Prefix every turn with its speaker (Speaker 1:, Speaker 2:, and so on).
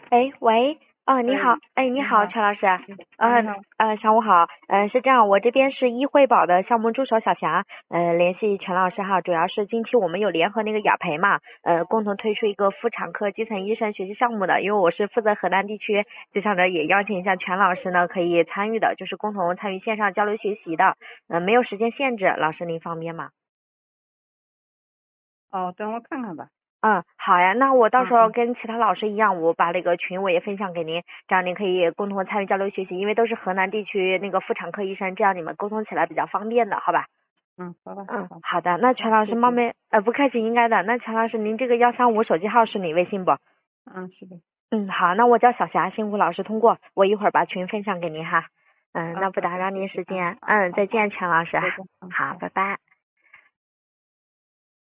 Speaker 1: 哎，喂，你
Speaker 2: 哎，
Speaker 1: 好，哎，你好，
Speaker 2: 你好。
Speaker 1: 陈老师，
Speaker 2: 你好。
Speaker 1: 上午好，是这样，我这边是易惠宝的项目助手小霞，联系陈老师哈，主要是近期我们有联合那个雅培嘛，共同推出一个妇产科基层医生学习项目的，因为我是负责河南地区，就想着也邀请一下全老师呢，可以参与的，就是共同参与线上交流学习的，没有时间限制，老师您方便吗？
Speaker 2: 哦，等我看看吧。
Speaker 1: 好呀，那我到时候
Speaker 2: 嗯嗯。
Speaker 1: 跟其他老师一样，我把那个群我也分享给您，这样您可以共同参与交流学习，因为都是河南地区那个妇产科医生，这样你们沟通起来比较方便的，好吧？
Speaker 2: 嗯，好吧。好。
Speaker 1: 好的，那全老师
Speaker 2: 谢谢。
Speaker 1: 不客气，应该的。那全老师，您这个135手机号是你微信不？
Speaker 2: 嗯，是的。
Speaker 1: 好，那我叫小霞，辛苦老师通过，我一会儿把群分享给您哈。那不
Speaker 2: 好的，
Speaker 1: 打扰您
Speaker 2: 谢谢。
Speaker 1: 时间，
Speaker 2: 好好。
Speaker 1: 再见，全老师，
Speaker 2: 再见。
Speaker 1: 好，
Speaker 2: 好。
Speaker 1: 拜拜。